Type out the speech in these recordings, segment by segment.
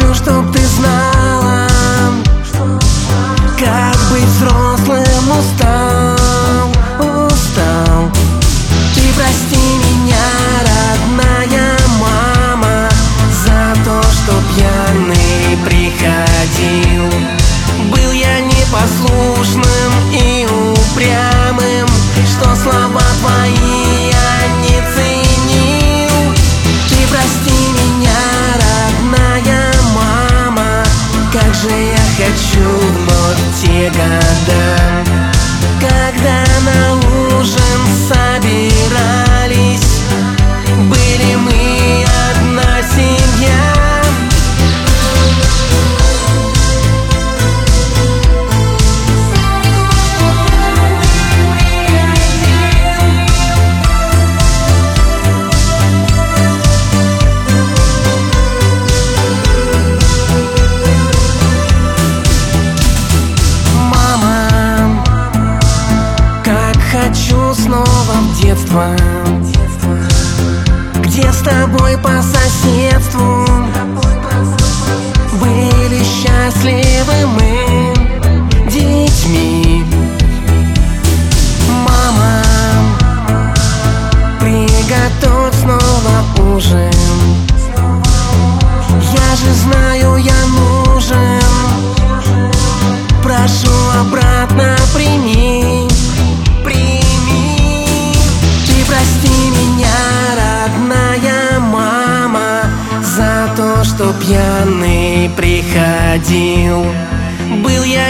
хочу, чтоб ты знала, как быть взрослым устал. Ты прости меня, родная мама, за то, что пьяный приходил. Был я непослушным и упрямым, что слова твои я не ценил. Ты прости меня, родная мама, как же я хочу вновь те года, когда на ужин собирались, были мы одна семья. Хочу снова в детство, где с тобой по соседству были счастливы мы детьми. Мама, приготовь снова ужин, я же знаю, я нужен. Прошу обратно прими. Прости меня, родная мама, за то, что пьяный приходил. Был я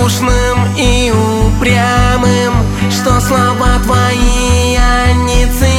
непослушным и упрямым, что слова твои я не ценил.